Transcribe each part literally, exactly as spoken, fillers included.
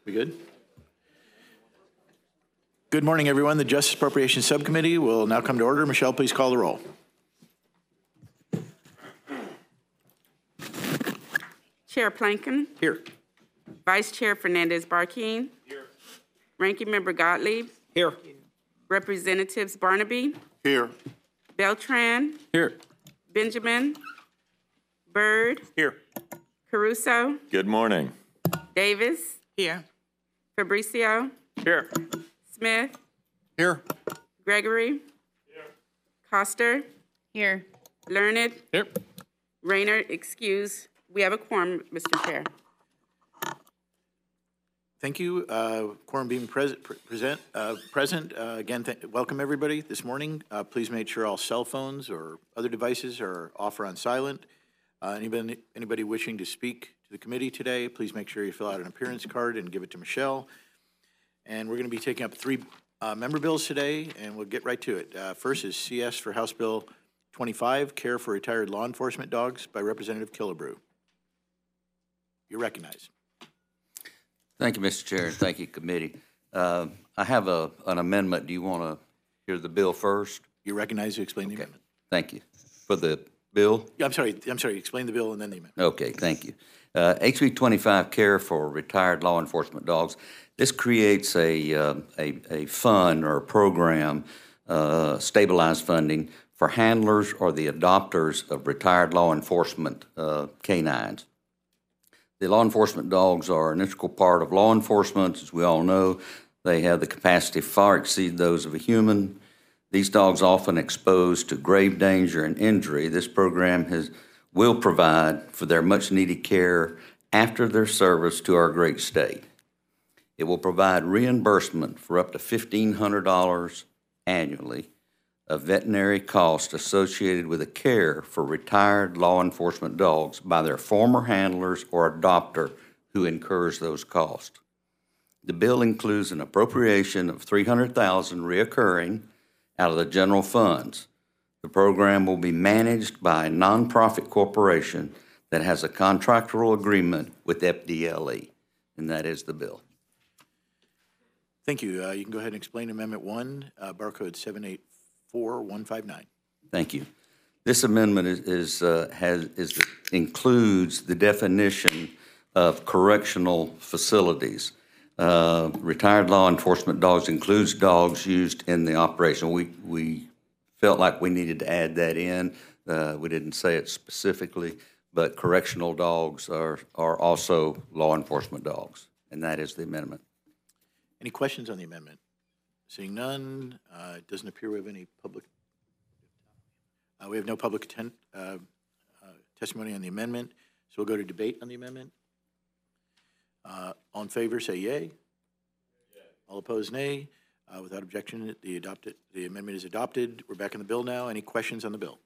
We good? Good morning, everyone. The Justice Appropriations Subcommittee will now come to order. Michelle, please call the roll. Chair Plankin. Here. Vice Chair Fernandez-Barquin. Here. Ranking Member Gottlieb. Here. Representatives Barnaby. Here. Beltran. Here. Benjamin. Byrd. Here. Caruso. Good morning. Davis. Here. Fabricio. Here. Smith. Here. Gregory. Here. Coster. Here. Learned. Here. Rayner, excuse. We have a quorum, Mister Chair. Thank you. Uh, quorum being pres present. Uh, present. Uh, again, welcome everybody this morning. Uh, please make sure all cell phones or other devices are off or on silent. Uh, anybody, anybody wishing to speak to the committee today, please make sure you fill out an appearance card and give it to Michelle. And we're going to be taking up three uh, member bills today, and we'll get right to it. Uh, first is C S for House Bill twenty-five, Care for Retired Law Enforcement Dogs, by Representative Killebrew. You're recognized. Thank you, Mister Chair, and thank you, committee. Uh, I have a, an amendment. Do you want to hear the bill first? You're recognized to explain the Okay. amendment. Thank you. For the bill? Yeah, I'm sorry. I'm sorry. Explain the bill and then the amendment. Okay, thank you. Uh, H B twenty-five, Care for Retired Law Enforcement Dogs. This creates a, uh, a, a fund or a program, uh, stabilized funding, for handlers or the adopters of retired law enforcement uh, canines. The law enforcement dogs are an integral part of law enforcement. As we all know, they have the capacity to far exceed those of a human. These dogs often exposed to grave danger and injury. This program has, will provide for their much-needed care after their service to our great state. It will provide reimbursement for up to fifteen hundred dollars annually of veterinary costs associated with the care for retired law enforcement dogs by their former handlers or adopter who incurs those costs. The bill includes an appropriation of three hundred thousand dollars reoccurring out of the general funds. The program will be managed by a nonprofit corporation that has a contractual agreement with F D L E, and that is the bill. Thank you. Uh, you can go ahead and explain Amendment one, uh, barcode seven eight four one five nine. Thank you. This amendment is, is uh, has is includes the definition of correctional facilities. Uh, retired law enforcement dogs includes dogs used in the operation. We we felt like we needed to add that in. Uh, we didn't say it specifically, but correctional dogs are are also law enforcement dogs, and that is the amendment. Any questions on the amendment? Seeing none, uh, it doesn't appear we have any public. Uh, we have no public atten uh, uh, testimony on the amendment, so we'll go to debate on the amendment. Uh, all in favor, say yay. Yay. All opposed, nay. Uh, without objection, the adopted the amendment is adopted. We're back in the bill now. Any questions on the bill?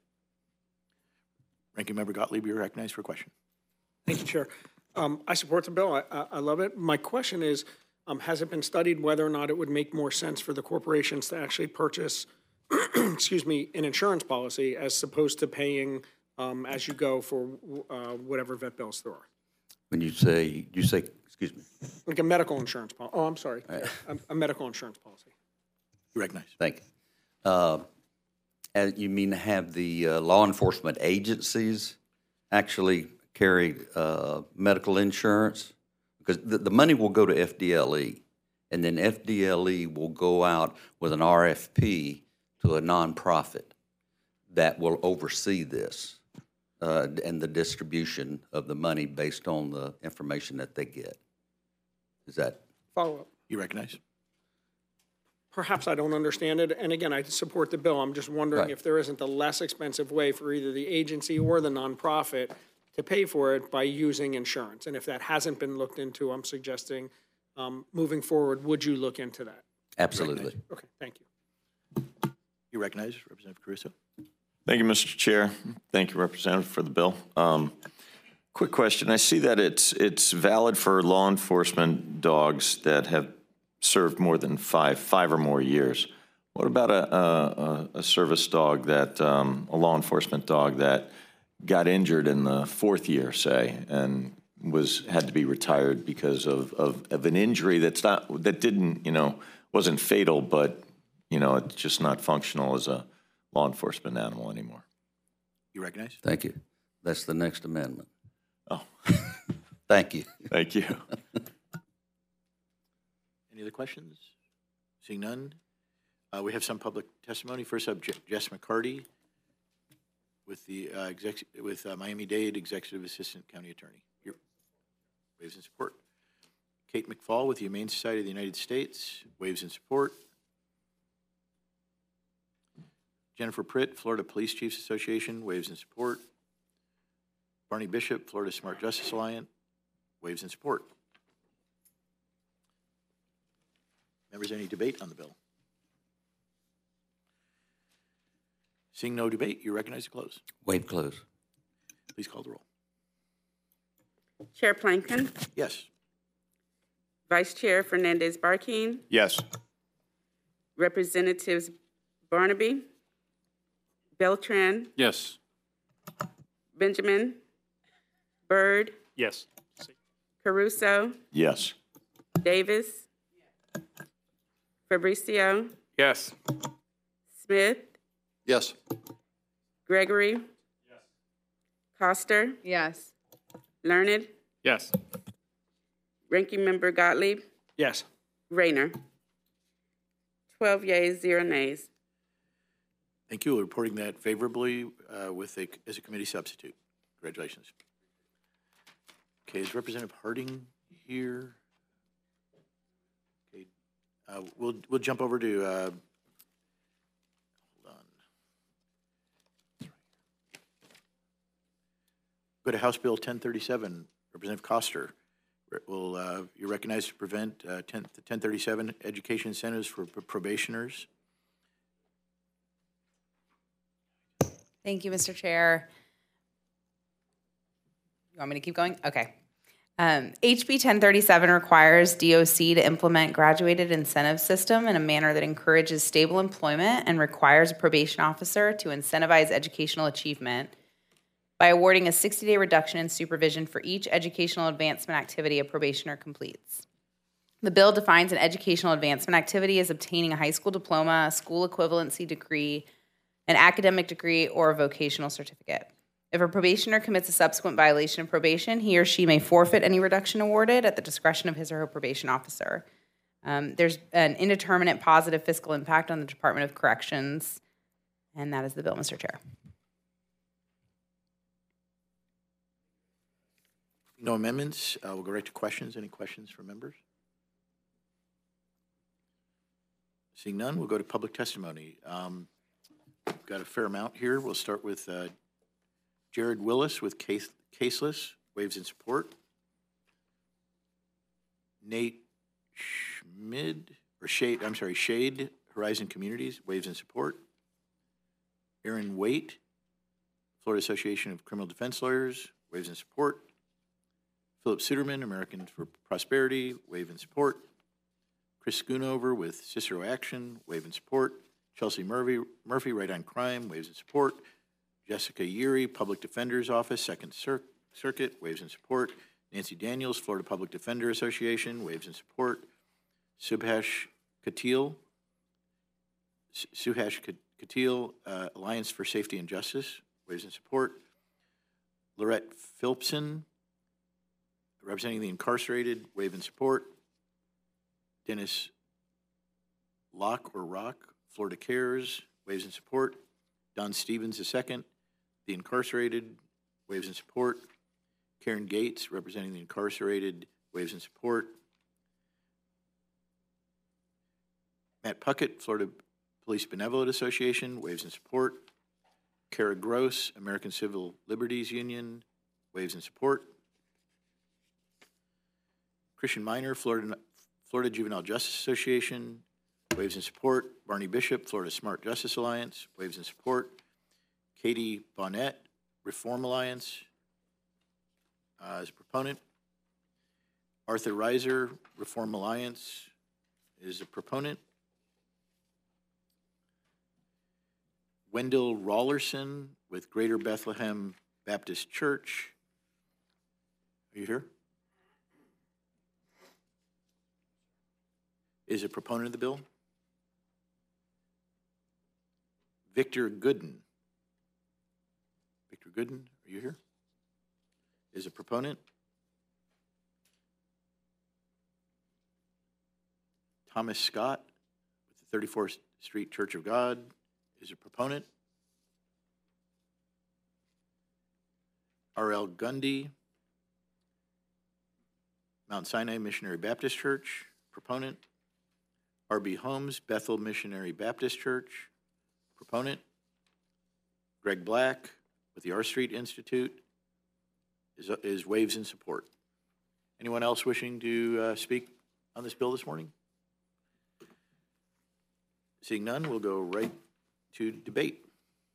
Ranking Member Gottlieb, you're recognized for a question. Thank you, Chair. Um, I support the bill. I, I, I love it. My question is, um, has it been studied whether or not it would make more sense for the corporations to actually purchase, excuse me, an insurance policy as opposed to paying um, as you go for uh, whatever vet bills there are? When you say you say, excuse me, like a medical insurance policy. Oh, I'm sorry, a, a medical insurance policy. You recognize. Thank you. Uh, and you mean have the uh, law enforcement agencies actually carry uh, medical insurance? Because the, the money will go to F D L E, and then F D L E will go out with an R F P to a nonprofit that will oversee this uh, and the distribution of the money based on the information that they get. Is that? Follow up. You recognize. Perhaps I don't understand it, and again, I support the bill. I'm just wondering Right. if there isn't a less expensive way for either the agency or the nonprofit to pay for it by using insurance. And if that hasn't been looked into, I'm suggesting um, moving forward, would you look into that? Absolutely. Okay, thank you. You recognize Representative Caruso. Thank you, Mister Chair. Thank you, Representative, for the bill. Um, quick question. I see that it's it's valid for law enforcement dogs that have served more than five, five or more years. What about a, a, a service dog that, um, a law enforcement dog that got injured in the fourth year, say, and was, had to be retired because of, of, of an injury that's not, that didn't, you know, wasn't fatal, but, you know, it's just not functional as a law enforcement animal anymore. You recognize? Thank you. That's the next amendment. Oh, Thank you. thank you. Any other questions? Seeing none, uh, we have some public testimony. First up, Je- Jess McCarty with the uh, exec- with uh, Miami-Dade Executive Assistant County Attorney. Here, waves in support. Kate McFall with the Humane Society of the United States, waves in support. Jennifer Pritt, Florida Police Chiefs Association, waves in support. Barney Bishop, Florida Smart Justice Alliance, waves in support. Members, any debate on the bill? Seeing no debate, you recognize to close. Waive close. Please call the roll. Chair Plankton, Yes. Vice Chair Fernandez Barkeen, Yes. Representatives Barnaby, Beltran, Yes. Benjamin, Byrd, Yes. Caruso, Yes. Davis, Fabricio, Yes. Smith, Yes. Gregory, Coster, Yes. Learned, Yes. Ranking Member Gottlieb, Yes. Rayner. Twelve yeas, zero nays. Thank you. Reporting that favorably uh, with a, as a committee substitute. Congratulations. Okay, is Representative Harding here? Okay, uh, we'll we'll jump over to. Uh, hold on. Go to House Bill ten thirty-seven. Representative Coster. Will uh, you recognize to prevent uh, ten, the ten thirty-seven education incentives for probationers? Thank you, Mister Chair. You want me to keep going? Okay. Um, H B ten thirty-seven requires D O C to implement graduated incentive system in a manner that encourages stable employment and requires a probation officer to incentivize educational achievement by awarding a sixty-day reduction in supervision for each educational advancement activity a probationer completes. The bill defines an educational advancement activity as obtaining a high school diploma, a school equivalency degree, an academic degree, or a vocational certificate. If a probationer commits a subsequent violation of probation, he or she may forfeit any reduction awarded at the discretion of his or her probation officer. Um, there's an indeterminate positive fiscal impact on the Department of Corrections, and that is the bill, Mister Chair. No amendments. Uh, we'll go right to questions. Any questions from members? Seeing none, we'll go to public testimony. Um, we've got a fair amount here. We'll start with uh, Jared Willis with case, Caseless, waves in support. Nate Schmid, or Shade, I'm sorry, Shade, Horizon Communities, waves in support. Aaron Waite, Florida Association of Criminal Defense Lawyers, waves in support. Philip Suderman, Americans for Prosperity, wave in support. Chris Schoonover with Cicero Action, wave in support. Chelsea Murphy, Murphy, Right on Crime, waves in support. Jessica Yeary, Public Defender's Office, Second Cir- Circuit, waves in support. Nancy Daniels, Florida Public Defender Association, waves in support. Subhash Katil, S- Suhash Katil, uh, Alliance for Safety and Justice, waves in support. Lorette Philpson, representing the incarcerated, wave in support. Dennis Locke or Rock, Florida Cares, waves in support. Don Stevens the second, the incarcerated, waves in support. Karen Gates, representing the incarcerated, waves in support. Matt Puckett, Florida Police Benevolent Association, waves in support. Kara Gross, American Civil Liberties Union, waves in support. Christian Minor, Florida, Florida Juvenile Justice Association, waves in support. Barney Bishop, Florida Smart Justice Alliance, waves in support. Katie Bonnet, Reform Alliance, uh, as a proponent. Arthur Reiser, Reform Alliance, is a proponent. Wendell Rollerson with Greater Bethlehem Baptist Church. Are you here? is a proponent of the bill. Victor Gooden. Victor Gooden, are you here? Is a proponent. Thomas Scott with the thirty-fourth Street Church of God is a proponent. R L Gundy, Mount Sinai Missionary Baptist Church, proponent. R B Holmes, Bethel Missionary Baptist Church, proponent. Greg Black with the R Street Institute is, is waves in support. Anyone else wishing to uh, speak on this bill this morning? Seeing none, we'll go right to debate.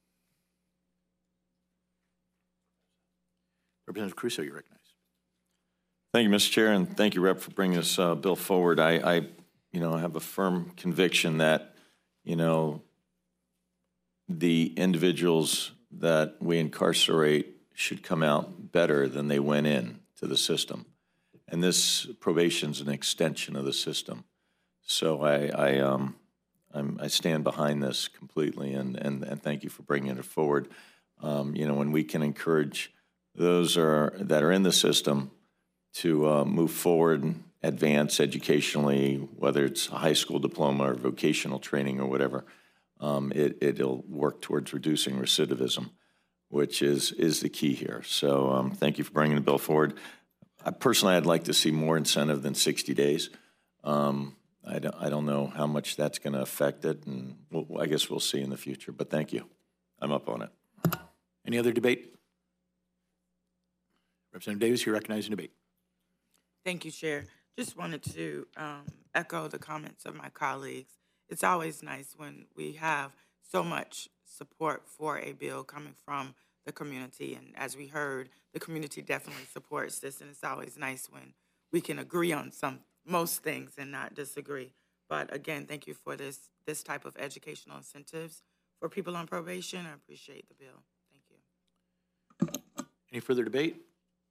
Representative Crusoe, you recognize. Thank you, Mister Chair, and thank you, Rep, for bringing this uh, bill forward. I, I, you know, have a firm conviction that, you know, the individuals that we incarcerate should come out better than they went in to the system. And this probation is an extension of the system. So I, I, um, I'm, I stand behind this completely, and, and, and thank you for bringing it forward. Um, you know, when we can encourage those are, that are in the system to uh, move forward and advance educationally, whether it's a high school diploma or vocational training or whatever, um, it, it'll work towards reducing recidivism, which is, is the key here. So um, thank you for bringing the bill forward. I, personally, I'd like to see more incentive than sixty days. Um, I don't, I don't know how much that's going to affect it, and we'll, I guess we'll see in the future. But thank you. I'm up on it. Any other debate? Representative Davis, you recognize in debate. Thank you, Chair. Just wanted to um, echo the comments of my colleagues. It's always nice when we have so much support for a bill coming from the community. And as we heard, the community definitely supports this, and it's always nice when we can agree on some most things and not disagree. But again, thank you for this this type of educational incentives for people on probation. I appreciate the bill. Thank you. Any further debate?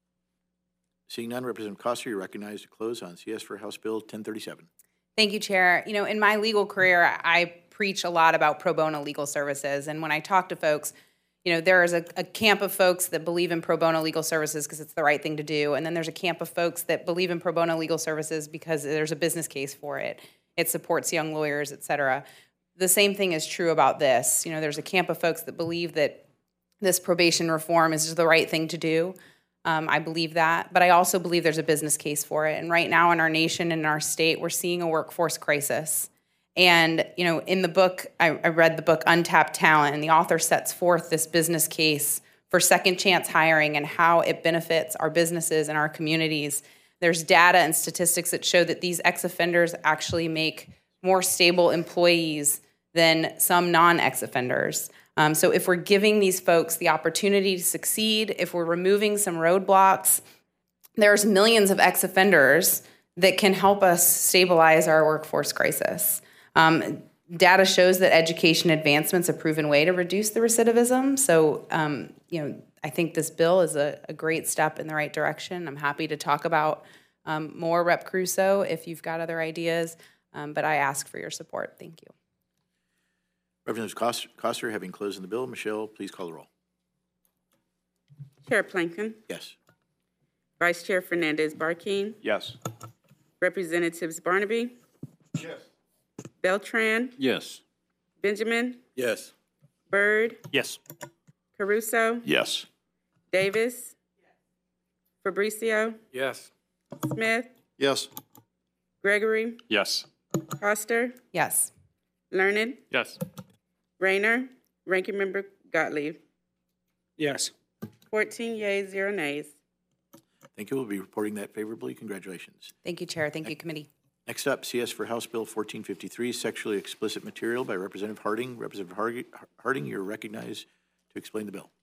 Seeing none, Representative Coster, you're recognized to close on C S for House Bill ten thirty-seven. Thank you, Chair. You know, in my legal career, I preach a lot about pro bono legal services. And when I talk to folks, you know, there is a, a camp of folks that believe in pro bono legal services because it's the right thing to do. And then there's a camp of folks that believe in pro bono legal services because there's a business case for it. It supports young lawyers, et cetera. The same thing is true about this. You know, there's a camp of folks that believe that this probation reform is the right thing to do. Um, I believe that, but I also believe there's a business case for it. And right now in our nation and in our state, we're seeing a workforce crisis. And, you know, in the book, I, I read the book Untapped Talent, and the author sets forth this business case for second chance hiring and how it benefits our businesses and our communities. There's data and statistics that show that these ex-offenders actually make more stable employees than some non-ex-offenders. Um, so if we're giving these folks the opportunity to succeed, if we're removing some roadblocks, there's millions of ex-offenders that can help us stabilize our workforce crisis. Um, data shows that education advancement's a proven way to reduce the recidivism. So, um, you know, I think this bill is a, a great step in the right direction. I'm happy to talk about um, more, Rep Crusoe, if you've got other ideas, um, but I ask for your support. Thank you. Representative Coster, Coster, having closed on the bill, Michelle, please call the roll. Chair Plankin, Yes. Vice Chair Fernandez-Barkeen, Yes. Representatives Barnaby, Yes. Beltran, Yes. Benjamin, Yes. Byrd, Yes. Caruso, Yes. Davis, Fabricio, Yes. Smith, Yes. Gregory, Yes. Coster, Yes. Learned, Yes. Rayner, Ranking Member Gottlieb. Yes. fourteen yeas, zero nays. Thank you. We'll be reporting that favorably. Congratulations. Thank you, Chair. Thank you, Committee. Next up, C S for House Bill fourteen fifty-three, sexually explicit material by Representative Harding. Representative Harding, you're recognized to explain the bill.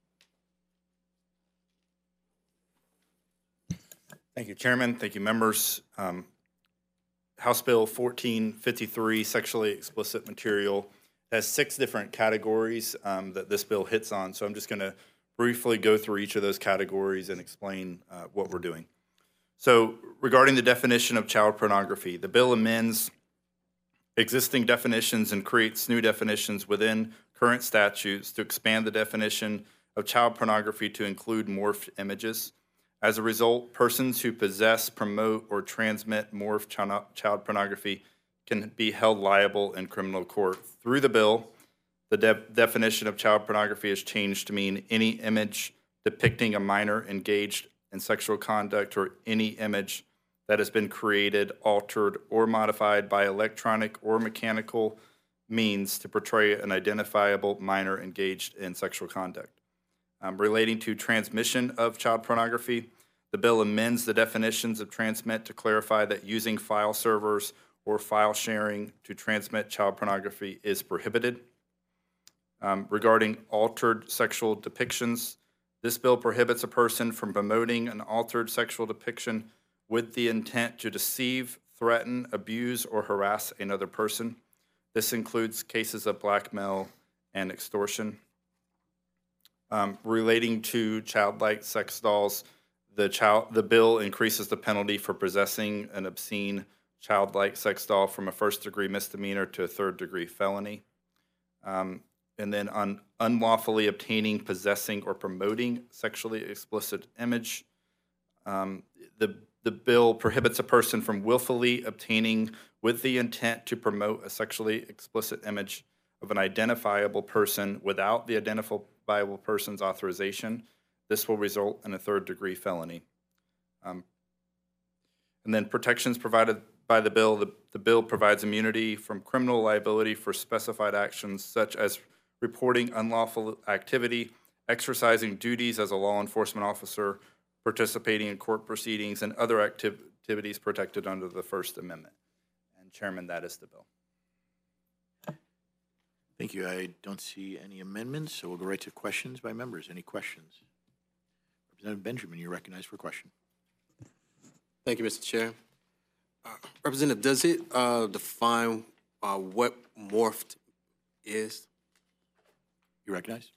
Thank you, Chairman. Thank you, members. Um, House Bill fourteen fifty-three, sexually explicit material, has six different categories um, that this bill hits on. So I'm just going to briefly go through each of those categories and explain uh, what we're doing. So regarding the definition of child pornography, the bill amends existing definitions and creates new definitions within current statutes to expand the definition of child pornography to include morphed images. As a result, persons who possess, promote, or transmit morphed child pornography can be held liable in criminal court. Through the bill, the de- definition of child pornography is changed to mean any image depicting a minor engaged in sexual conduct or any image that has been created, altered, or modified by electronic or mechanical means to portray an identifiable minor engaged in sexual conduct. Um, relating to transmission of child pornography, the bill amends the definitions of transmit to clarify that using file servers or file sharing to transmit child pornography is prohibited. Um, regarding altered sexual depictions, this bill prohibits a person from promoting an altered sexual depiction with the intent to deceive, threaten, abuse, or harass another person. This includes cases of blackmail and extortion. Um, relating to childlike sex dolls, the child the bill increases the penalty for possessing an obscene childlike sex doll from a first-degree misdemeanor to a third-degree felony. Um, and then on unlawfully obtaining, possessing, or promoting sexually explicit image, um, the the bill prohibits a person from willfully obtaining with the intent to promote a sexually explicit image of an identifiable person without the identifiable person's authorization. This will result in a third-degree felony. Um, and then protections provided by the bill. The, the bill provides immunity from criminal liability for specified actions such as reporting unlawful activity, exercising duties as a law enforcement officer, participating in court proceedings, and other activ- activities protected under the First Amendment. And Chairman, that is the bill. Thank you. I don't see any amendments, so we'll go right to questions by members. Any questions? Representative Benjamin, you're recognized for a question. Thank you, Mister Chair. Uh, Representative, does it uh, define uh, what morphed is? You recognized?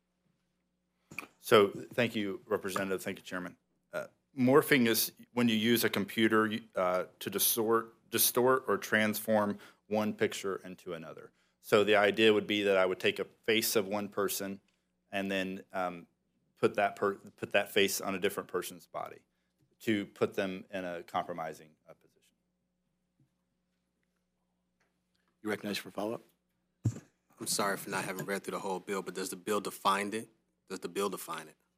So thank you, Representative. Thank you, Chairman. Uh, morphing is when you use a computer uh, to distort, distort or transform one picture into another. So the idea would be that I would take a face of one person and then um, put that per, put that face on a different person's body to put them in a compromising uh, position. You recognized for follow-up? I'm sorry for not having read through the whole bill, but does the bill define it? Does the bill define it?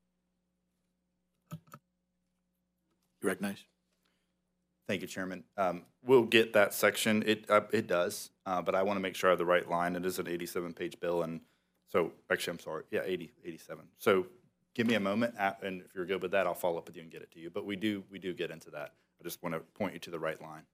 You recognize? Thank you, Chairman. Um, we'll get that section. It uh, it does, uh, but I want to make sure I have the right line. It is an eighty-seven page bill, and so actually, I'm sorry. Yeah, eighty, eighty-seven. So give me a moment, and if you're good with that, I'll follow up with you and get it to you. But we do we do get into that. I just want to point you to the right line.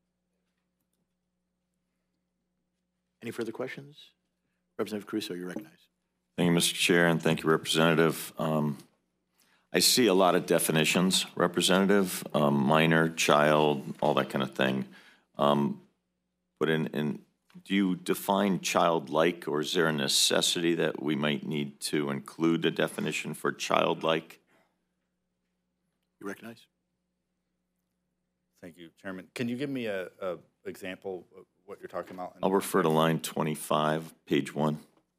Any further questions? Representative Caruso, you recognize. Thank you, Mister Chair, and thank you, Representative. Um, I see a lot of definitions, Representative, um, minor, child, all that kind of thing. Um, but in, in, do you define childlike, or is there a necessity that we might need to include a definition for childlike? You recognize? Thank you, Chairman. Can you give me a, a example of what you're talking about? I'll refer to line twenty-five, page one.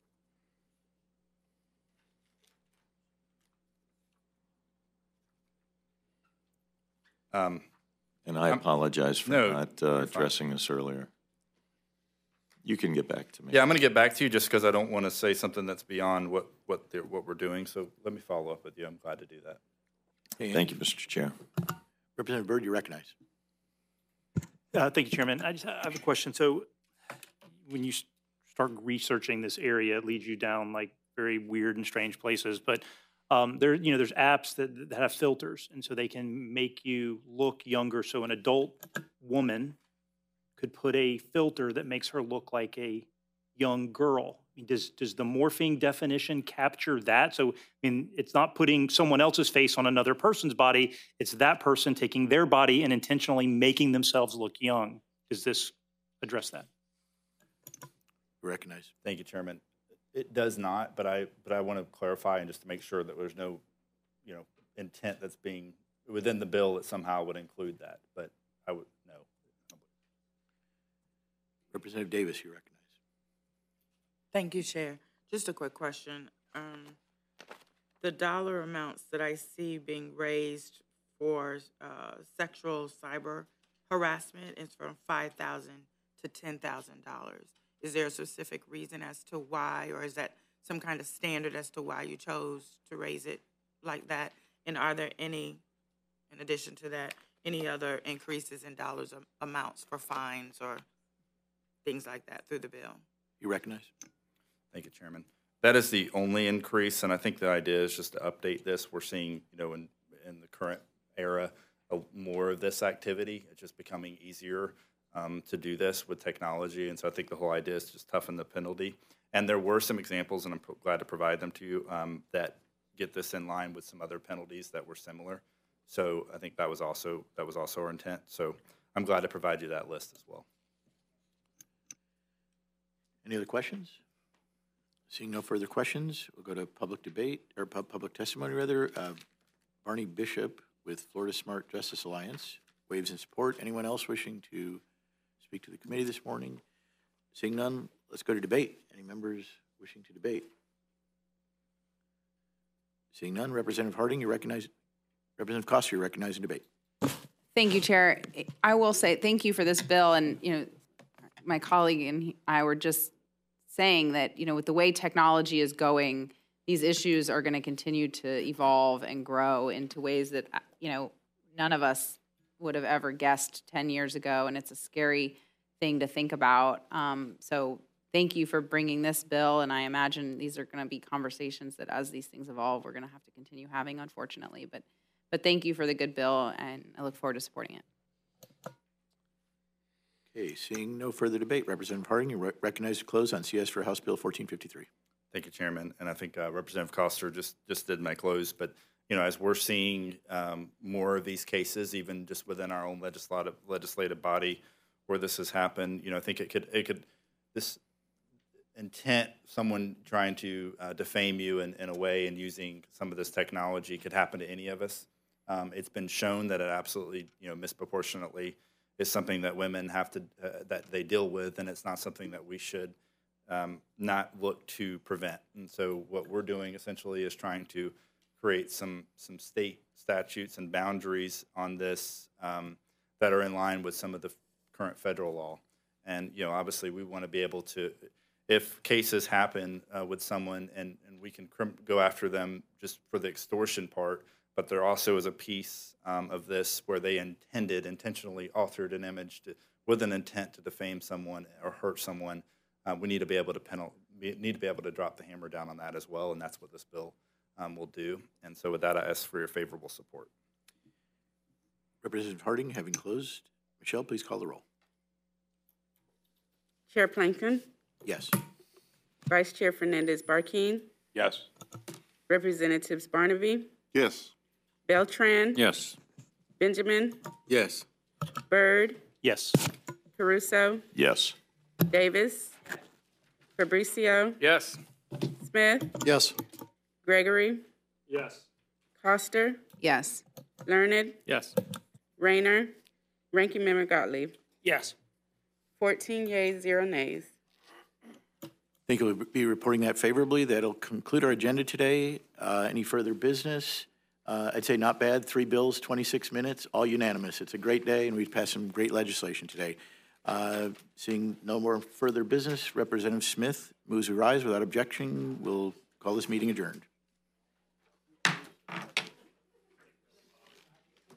Um, and I I'm, apologize for no, not uh, addressing this earlier. You can get back to me. Yeah, I'm going to get back to you just because I don't want to say something that's beyond what what what we're doing. So let me follow up with you. I'm glad to do that. Hey, Thank you, Mister Chair. Representative Byrd, you recognize. Uh, thank you, Chairman. I just I have a question. So when you start researching this area, it leads you down like very weird and strange places. But um, there, you know, there's apps that, that have filters, and so they can make you look younger. So an adult woman could put a filter that makes her look like a young girl. I mean, does does the morphing definition capture that? So, I mean, it's not putting someone else's face on another person's body. It's that person taking their body and intentionally making themselves look young. Does this address that? You recognize. Thank you, Chairman. It does not, but I but I want to clarify and just to make sure that there's no, you know, intent that's being within the bill that somehow would include that. But I would no. Representative Davis, you recognize. Thank you, Chair. Just a quick question. Um, the dollar amounts that I see being raised for uh, sexual cyber harassment is from five thousand to ten thousand dollars. Is there a specific reason as to why, or is that some kind of standard as to why you chose to raise it like that? And are there any, in addition to that, any other increases in dollars am- amounts for fines or things like that through the bill? You recognize? Thank you, Chairman. That is the only increase, and I think the idea is just to update this. We're seeing, you know, in, in the current era, a, more of this activity. It's just becoming easier um, to do this with technology, and so I think the whole idea is just toughen the penalty. And there were some examples, and I'm pro- glad to provide them to you, um, that get this in line with some other penalties that were similar. So I think that was also that was also our intent. So I'm glad to provide you that list as well. Any other questions? Seeing no further questions, we'll go to public debate, or pub- public testimony, rather. Uh, Barney Bishop with Florida Smart Justice Alliance waves in support. Anyone else wishing to speak to the committee this morning? Seeing none, let's go to debate. Any members wishing to debate? Seeing none, Representative Harding, you recognize, Representative Coster, you recognize in debate. Thank you, Chair. I will say thank you for this bill, and, you know, my colleague and I were just saying that, you know, with the way technology is going, these issues are going to continue to evolve and grow into ways that, you know, none of us would have ever guessed ten years ago, and it's a scary thing to think about. Um, so thank you for bringing this bill, and I imagine these are going to be conversations that as these things evolve, we're going to have to continue having, unfortunately. But, but thank you for the good bill, and I look forward to supporting it. Okay, seeing no further debate, Representative Harding, you re- recognize to close on C S for House Bill fourteen fifty-three. Thank you, Chairman. And I think uh, Representative Coster just, just did my close. But, you know, as we're seeing um, more of these cases, even just within our own legislative legislative body where this has happened, you know, I think it could, it could, this intent, someone trying to uh, defame you in, in a way and using some of this technology could happen to any of us. Um, it's been shown that it absolutely, you know, disproportionately is something that women have to, uh, that they deal with, and it's not something that we should um, not look to prevent. And so what we're doing essentially is trying to create some some state statutes and boundaries on this um, that are in line with some of the current federal law. And, you know, obviously we want to be able to, if cases happen uh, with someone and, and we can crim- go after them just for the extortion part, but there also is a piece um, of this where they intended, intentionally altered an image to, with an intent to defame someone or hurt someone. Uh, we need to be able to penal- we need to be able to drop the hammer down on that as well, and that's what this bill um, will do. And so with that, I ask for your favorable support. Representative Harding, having closed, Michelle, please call the roll. Chair Plankton, Yes. Vice Chair Fernandez-Barkeen, Yes. Representatives Barnaby, Yes. Beltran, Yes. Benjamin, Yes. Byrd, Yes. Caruso, Yes. Davis, Fabricio, Yes. Smith, Yes. Gregory, Yes. Coster, Yes. Learned, Yes. Rayner, Ranking Member Gottlieb. Yes. fourteen yeas, zero nays. I think we'll be reporting that favorably. That'll conclude our agenda today. Uh, any further business? Uh, I'd say not bad. Three bills, twenty-six minutes, all unanimous. It's a great day, and we've passed some great legislation today. Uh, seeing no more further business, Representative Smith moves to rise without objection. We'll call this meeting adjourned.